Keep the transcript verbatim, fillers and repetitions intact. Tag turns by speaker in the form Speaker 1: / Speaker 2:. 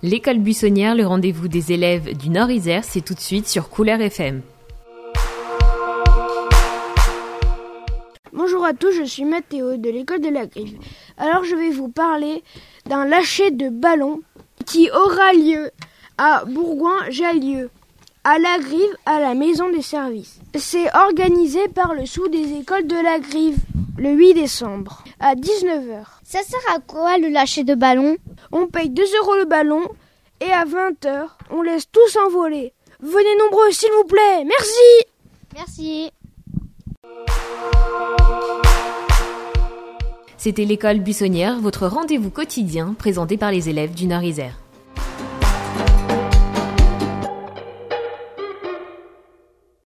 Speaker 1: L'école buissonnière, le rendez-vous des élèves du Nord-Isère, c'est tout de suite sur Couleur F M.
Speaker 2: Bonjour à tous, je suis Mathéo de l'école de la Grive. Alors je vais vous parler d'un lâcher de ballon qui aura lieu à Bourgoin-Jallieu, à la Grive, à la maison des services. C'est organisé par le sous des écoles de la Grive le huit décembre à dix-neuf heures.
Speaker 3: Ça sert à quoi le lâcher de ballon?
Speaker 2: On paye deux euros le ballon et à vingt heures, on laisse tous envoler. Venez nombreux s'il vous plaît, merci.
Speaker 3: Merci.
Speaker 1: C'était l'école buissonnière, votre rendez-vous quotidien présenté par les élèves du Nord-Isère.